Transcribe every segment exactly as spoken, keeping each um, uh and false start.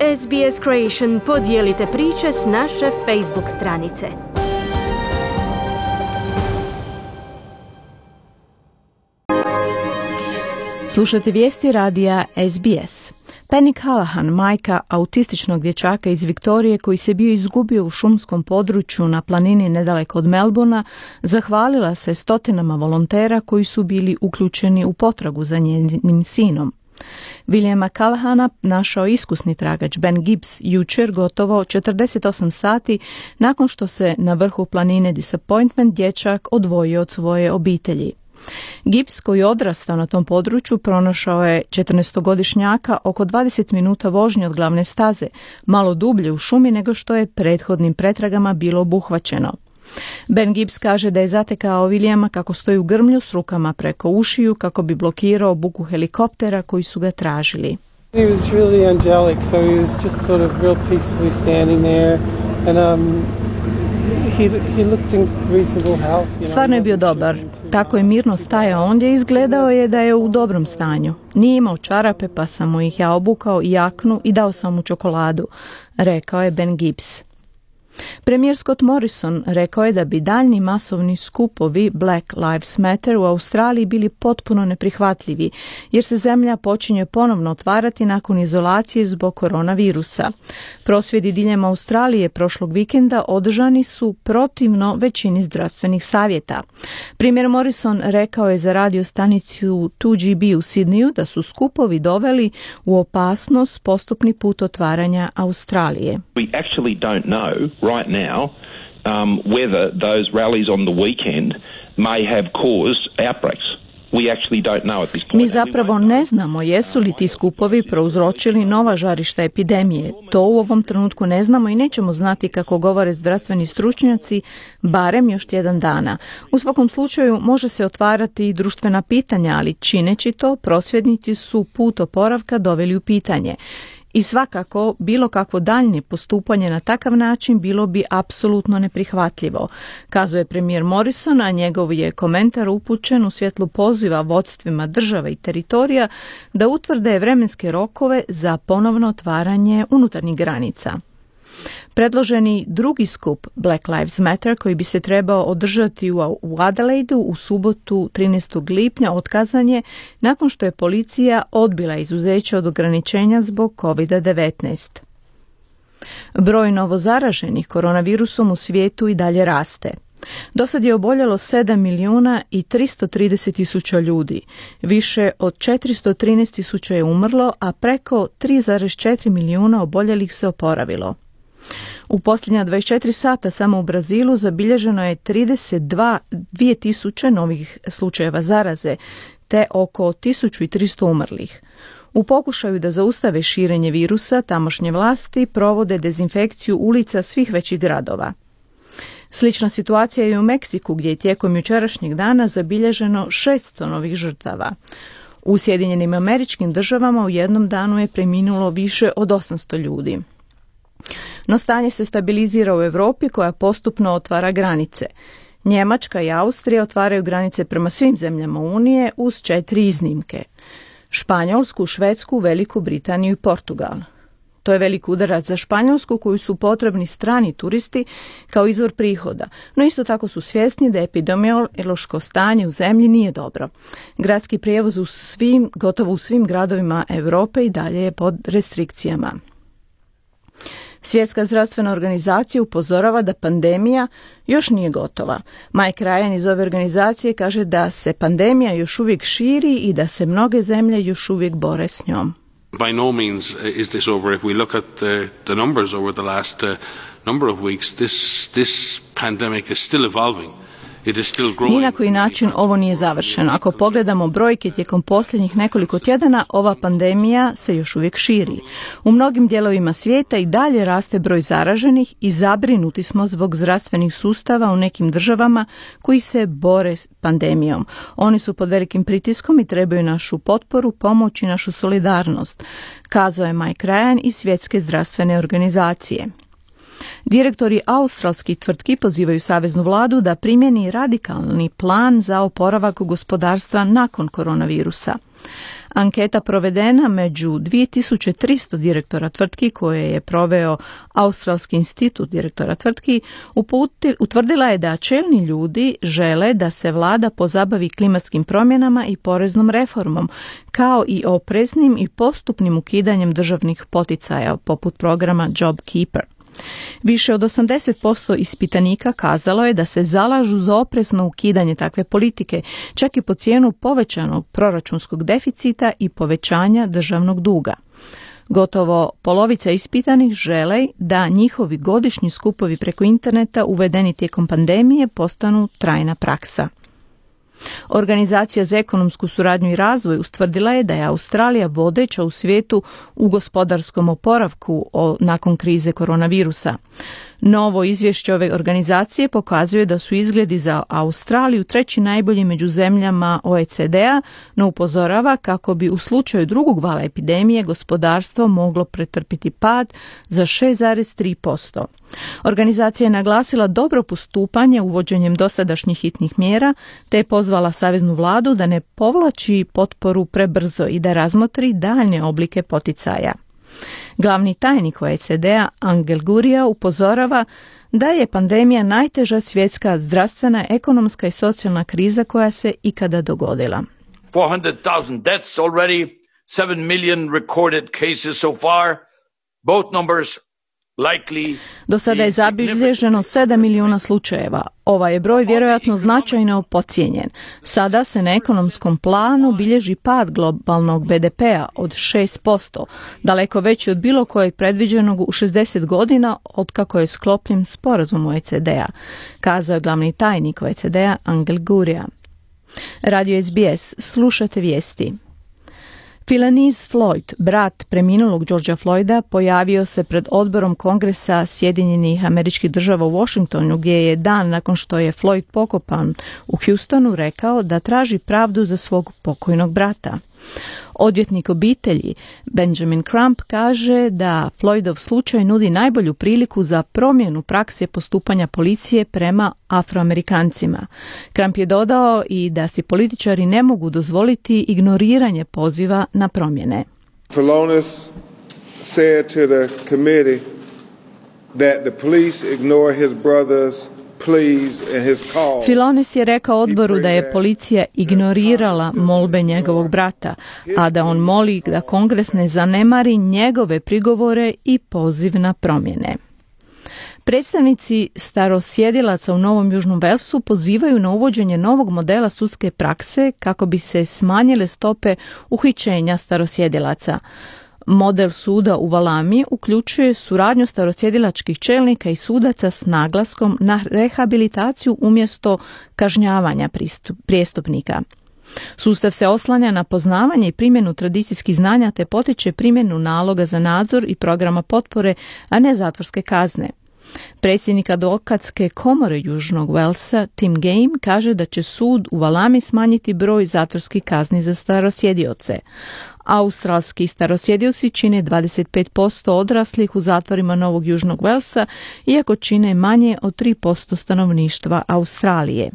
S B S Creation podijelite priče s naše Facebook stranice. Slušate vijesti radija S B S. Penny Callahan, majka autističnog dječaka iz Viktorije koji se bio izgubio u šumskom području na planini nedaleko od Melbourna, zahvalila se stotinama volontera koji su bili uključeni u potragu za njezinim sinom. Williama Callahana našao iskusni tragač Ben Gibbs jučer gotovo četrdeset osam sati nakon što se na vrhu planine Disappointment dječak odvojio od svoje obitelji. Gibbs, koji je odrastao na tom području, pronašao je četrnaestogodišnjaka oko dvadeset minuta vožnje od glavne staze, malo dublje u šumi nego što je prethodnim pretragama bilo obuhvaćeno. Ben Gibbs kaže da je zatekao Williama kako stoji u grmlju s rukama preko ušiju kako bi blokirao buku helikoptera koji su ga tražili. He was really angelic, so he was just sort of real peacefully standing there and um he he looked in reasonable health. You know, Stvarno je bio dobar. Tako je mirno stajao ondje i izgledao je da je u dobrom stanju. Nije imao čarape pa sam mu ih ja obukao i jaknu i dao sam mu čokoladu, rekao je Ben Gibbs. Premijer Scott Morrison rekao je da bi daljni masovni skupovi Black Lives Matter u Australiji bili potpuno neprihvatljivi, jer se zemlja počinje ponovno otvarati nakon izolacije zbog koronavirusa. Prosvjedi diljem Australije prošlog vikenda održani su protivno većini zdravstvenih savjeta. Premijer Morrison rekao je za radio stanicu two G B u Sidneyu da su skupovi doveli u opasnost postupni put otvaranja Australije. We actually don't know right now um, whether those rallies on the weekend may have caused outbreaks. We actually don't know at this point. Mi zapravo ne znamo jesu li ti skupovi prouzročili nova žarišta epidemije. To u ovom trenutku ne znamo i nećemo znati kako govore zdravstveni stručnjaci barem još tjedan dana. U svakom slučaju može se otvarati i društvena pitanja, ali čineći to prosvjednici su put oporavka doveli u pitanje. I svakako, bilo kakvo daljnje postupanje na takav način bilo bi apsolutno neprihvatljivo, kazao je premijer Morrison, a njegov je komentar upućen u svjetlu poziva vodstvima država i teritorija da utvrde vremenske rokove za ponovno otvaranje unutarnjih granica. Predloženi drugi skup Black Lives Matter, koji bi se trebao održati u Adelaidu u subotu trinaestog lipnja, otkazan je nakon što je policija odbila izuzeće od ograničenja zbog covid devetnaest. Broj novozaraženih koronavirusom u svijetu i dalje raste. Dosad je oboljelo sedam milijuna i tristo trideset tisuća ljudi. Više od četiristo trinaest tisuća je umrlo, a preko tri zarez četiri milijuna oboljelih se oporavilo. U posljednja dvadeset četiri sata samo u Brazilu zabilježeno je trideset dvije tisuće novih slučajeva zaraze, te oko tisuću tristo umrlih. U pokušaju da zaustave širenje virusa, tamošnje vlasti provode dezinfekciju ulica svih većih gradova. Slična situacija je i u Meksiku, gdje je tijekom jučerašnjeg dana zabilježeno šesto novih žrtava. U Sjedinjenim Američkim Državama u jednom danu je preminulo više od osamsto ljudi. No stanje se stabilizira u Europi koja postupno otvara granice. Njemačka i Austrija otvaraju granice prema svim zemljama Unije uz četiri iznimke. Španjolsku, Švedsku, Veliku Britaniju i Portugal. To je velik udarac za Španjolsku koju su potrebni strani turisti kao izvor prihoda, no isto tako su svjesni da epidemiološko stanje u zemlji nije dobro. Gradski prijevoz u svim, gotovo u svim gradovima Europe i dalje je pod restrikcijama. Svjetska zdravstvena organizacija upozorava da pandemija još nije gotova. Mike Ryan iz ove organizacije kaže da se pandemija još uvijek širi i da se mnoge zemlje još uvijek bore s njom. By no means is this over. If we look at the, the numbers over the last uh, number of weeks, this, this pandemic is still evolving. Ni na koji način ovo nije završeno. Ako pogledamo brojke tijekom posljednjih nekoliko tjedana, ova pandemija se još uvijek širi. U mnogim dijelovima svijeta i dalje raste broj zaraženih i zabrinuti smo zbog zdravstvenih sustava u nekim državama koji se bore s pandemijom. Oni su pod velikim pritiskom i trebaju našu potporu, pomoć i našu solidarnost, kazao je Mike Ryan iz Svjetske zdravstvene organizacije. Direktori australskih tvrtki pozivaju saveznu vladu da primjeni radikalni plan za oporavak gospodarstva nakon koronavirusa. Anketa provedena među dvije tisuće tristo direktora tvrtki koje je proveo Australski institut direktora tvrtki uputi, utvrdila je da čelni ljudi žele da se vlada pozabavi klimatskim promjenama i poreznom reformom, kao i opreznim i postupnim ukidanjem državnih poticaja poput programa JobKeeper. Više od osamdeset posto ispitanika kazalo je da se zalažu za oprezno ukidanje takve politike, čak i po cijenu povećanog proračunskog deficita i povećanja državnog duga. Gotovo polovica ispitanih žele da njihovi godišnji skupovi preko interneta uvedeni tijekom pandemije postanu trajna praksa. Organizacija za ekonomsku suradnju i razvoj ustvrdila je da je Australija vodeća u svijetu u gospodarskom oporavku nakon krize koronavirusa. Novo izvješće ove organizacije pokazuje da su izgledi za Australiju treći najbolji među zemljama O E C D-a, no upozorava kako bi u slučaju drugog vala epidemije gospodarstvo moglo pretrpiti pad za šest zarez tri posto. Organizacija je naglasila dobro postupanje uvođenjem dosadašnjih hitnih mjera, te je pozvala saveznu vladu da ne povlači potporu prebrzo i da razmotri daljnje oblike poticaja. Glavni tajnik O E C D-a Angel Gurria upozorava da je pandemija najteža svjetska zdravstvena, ekonomska i socijalna kriza koja se ikada dogodila. four hundred thousand deaths already, seven million recorded cases so far. Both numbers likely. Do sada je zabilježeno sedam milijuna slučajeva. Ovaj je broj vjerojatno značajno podcijenjen. Sada se na ekonomskom planu bilježi pad globalnog B D P-a od šest posto, daleko veći od bilo kojeg predviđenog u šezdeset godina otkako je sklopljen sporazum O E C D-a, kazao je glavni tajnik O E C D-a Angel Gurria. Radio S B S, slušate vijesti. Philanese Floyd, brat preminulog Georgea Floyda, pojavio se pred odborom Kongresa Sjedinjenih Američkih Država u Washingtonu, gdje je dan nakon što je Floyd pokopan u Houstonu rekao da traži pravdu za svog pokojnog brata. Odvjetnik obitelji Benjamin Crump kaže da Floydov slučaj nudi najbolju priliku za promjenu prakse postupanja policije prema Afroamerikancima. Crump je dodao i da si političari ne mogu dozvoliti ignoriranje poziva na promjene. Philanese said to the committee that the police ignore his brother's Philanese je rekao odboru da je policija ignorirala molbe njegovog brata, a da on moli da Kongres ne zanemari njegove prigovore i poziv na promjene. Predstavnici starosjedilaca u Novom Južnom Velsu pozivaju na uvođenje novog modela sudske prakse kako bi se smanjile stope uhićenja starosjedilaca. Model suda u Valami uključuje suradnju starosjedilačkih čelnika i sudaca s naglaskom na rehabilitaciju umjesto kažnjavanja prijestupnika. Sustav se oslanja na poznavanje i primjenu tradicijskih znanja te potiče primjenu naloga za nadzor i programa potpore, a ne zatvorske kazne. Predsjednik advokatske komore Južnog Velsa Tim Game kaže da će sud u Valami smanjiti broj zatvorskih kazni za starosjedioce. Australski starosjedioci čine dvadeset pet posto odraslih u zatvorima Novog Južnog Velsa, iako čine manje od tri posto stanovništva Australije.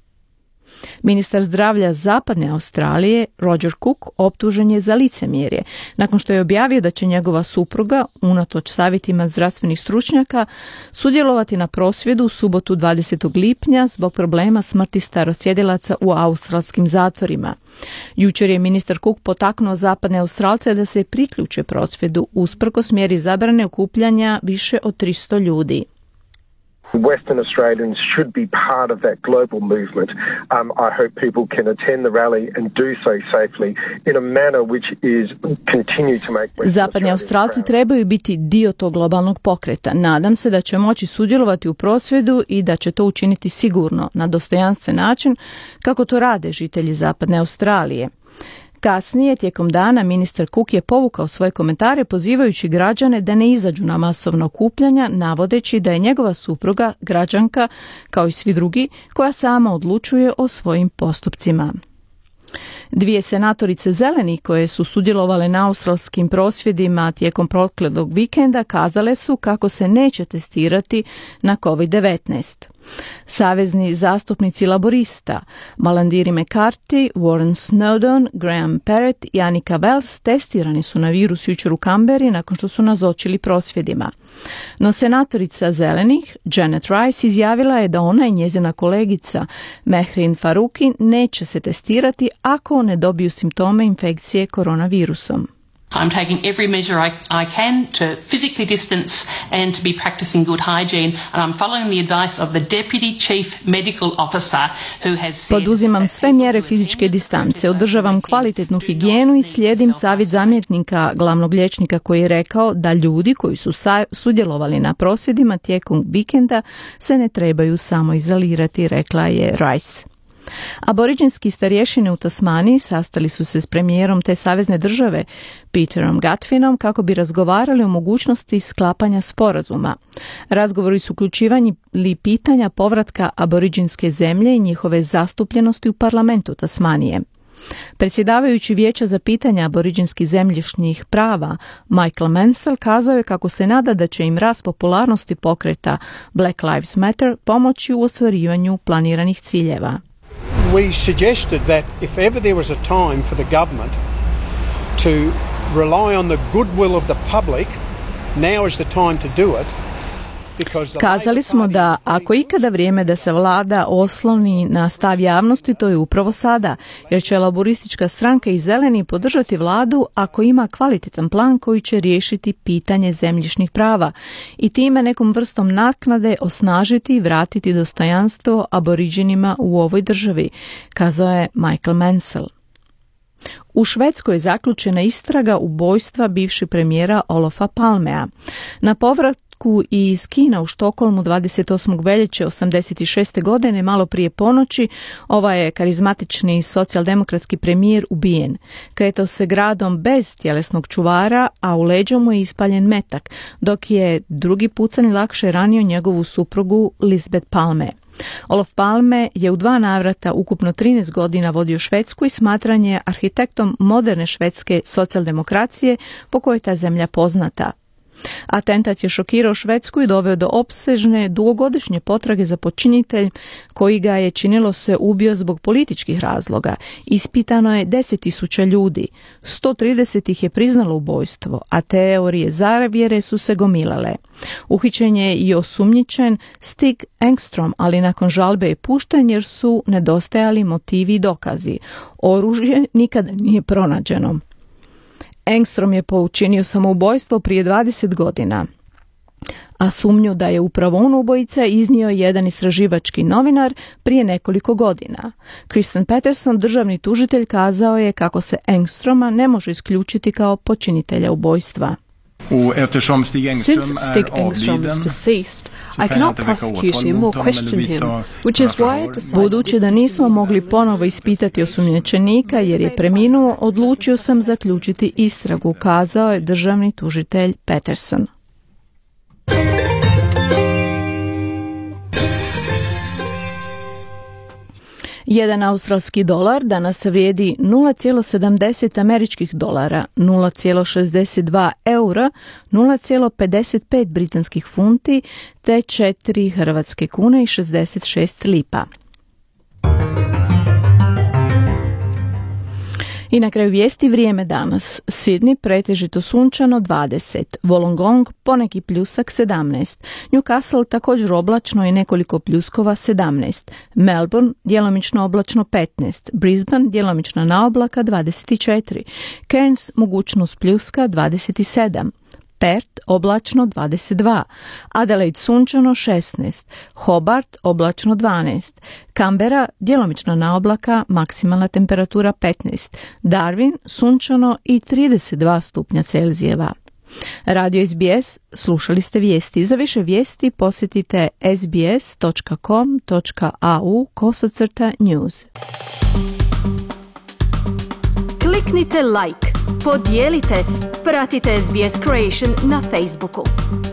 Ministar zdravlja Zapadne Australije, Roger Cook, optužen je za licemjerje, nakon što je objavio da će njegova supruga, unatoč savjetima zdravstvenih stručnjaka, sudjelovati na prosvjedu u subotu dvadesetog lipnja zbog problema smrti starosjedilaca u australskim zatvorima. Jučer je ministar Cook potaknuo zapadne Australce da se priključe prosvjedu usprkos mjeri zabrane okupljanja više od tristo ljudi. Western Australians should be part of that global movement. Um, I hope people can attend the rally and do so safely in a manner which is continue to make Western Zapadni Australci trebaju biti dio tog globalnog pokreta. Nadam se da će moći sudjelovati u prosvjedu i da će to učiniti sigurno, na dostojanstven način, kako to rade žitelji Zapadne Australije. Kasnije, tijekom dana, ministar Cook je povukao svoje komentare pozivajući građane da ne izađu na masovna okupljanja, navodeći da je njegova supruga građanka, kao i svi drugi, koja sama odlučuje o svojim postupcima. Dvije senatorice zelenih koje su sudjelovale na australskim prosvjedima tijekom proteklog vikenda kazale su kako se neće testirati na kovid devetnaest. Savezni zastupnici laborista Malandiri McCarthy, Warren Snowdon, Graham Parrott i Annika Wells testirani su na virus jučer u Kamberi nakon što su nazočili prosvjedima. No senatorica zelenih Janet Rice izjavila je da ona i njezina kolegica Mehrin Faruqi neće se testirati ako ne dobiju simptome infekcije koronavirusom. I'm taking every measure I, I can to physically distance and to be practicing good hygiene, and I'm following the advice of the Deputy Chief Medical Officer who has said... Poduzimam sve mjere fizičke distance, održavam kvalitetnu higijenu i slijedim savjet zamjenika glavnog liječnika koji je rekao da ljudi koji su sa, sudjelovali na prosvjedima tijekom vikenda se ne trebaju samo izolirati, rekla je Rice. Aboriđinski starješine u Tasmaniji sastali su se s premijerom te savezne države Peterom Gutfinom kako bi razgovarali o mogućnosti sklapanja sporazuma. Razgovori su uključivali pitanja povratka aboriđinske zemlje i njihove zastupljenosti u parlamentu Tasmanije. Predsjedavajući vijeća za pitanja aboriđinskih zemljišnih prava Michael Mansell kazao je kako se nada da će im rast popularnosti pokreta Black Lives Matter pomoći u ostvarivanju planiranih ciljeva. We suggested that if ever there was a time for the government to rely on the goodwill of the public, now is the time to do it. Kazali smo da ako ikada vrijeme da se vlada osloni na stav javnosti, to je upravo sada, jer će laboristička stranka i zeleni podržati vladu ako ima kvalitetan plan koji će riješiti pitanje zemljišnih prava i time nekom vrstom naknade osnažiti i vratiti dostojanstvo aboriđinima u ovoj državi, kazao je Michael Mansell. U Švedskoj je zaključena istraga ubojstva bivšeg premijera Olofa Palmea. Na povratku i iz Kina u Štokholmu dvadeset osmog veljače osamdeset šeste godine, malo prije ponoći, ovaj je karizmatični socijaldemokratski premijer ubijen. Kretao se gradom bez tjelesnog čuvara, a u leđu mu je ispaljen metak, dok je drugi pucanj lakše ranio njegovu suprugu Lisbeth Palme. Olof Palme je u dva navrata ukupno trinaest godina vodio Švedsku i smatran je arhitektom moderne švedske socijaldemokracije po kojoj je ta zemlja poznata. Atentat je šokirao Švedsku i doveo do opsežne dugogodišnje potrage za počinitelj koji ga je, činilo se, ubio zbog političkih razloga. Ispitano je deset tisuća ljudi, sto trideset ih je priznalo ubojstvo, a teorije zavjere su se gomilale. Uhićen je i osumnjičen Stig Engstrom, ali nakon žalbe je pušten jer su nedostajali motivi i dokazi. Oružje nikada nije pronađeno. Engstrom je poučinio samoubojstvo prije dvadeset godina, a sumnju da je upravo on ubojica iznio jedan istraživački novinar prije nekoliko godina. Kristen Peterson, državni tužitelj, kazao je kako se Engstroma ne može isključiti kao počinitelja ubojstva. Since Stig Engstrom is deceased, I cannot prosecute him or question him, which is why I decided... Budući da nismo mogli ponovo ispitati osumnjičenika jer je preminuo, odlučio sam zaključiti istragu, kazao je državni tužitelj Peterson. Jedan australski dolar danas vrijedi nula zarez sedamdeset američkih dolara, nula zarez šezdeset dva eura, nula zarez pedeset pet britanskih funti te četiri hrvatske kune i šezdeset šest lipa. I na kraju vijesti vrijeme danas. Sydney pretežito sunčano dvadeset, Wollongong poneki pljusak sedamnaest, Newcastle također oblačno i nekoliko pljuskova sedamnaest, Melbourne djelomično oblačno petnaest, Brisbane djelomično na oblaka dvadeset četiri, Cairns mogućnost pljuska dvadeset sedam, Perth oblačno dvadeset dva, Adelaide sunčano šesnaest, Hobart oblačno dvanaest, Canberra djelomično na oblaka, maksimalna temperatura petnaest, Darwin sunčano i trideset dva stupnja Celzijeva. Radio S B S, slušali ste vijesti. Za više vijesti posjetite sbs dot com dot a u kosacrta news. Kliknite like, podijelite, pratite S B S Creation na Facebooku.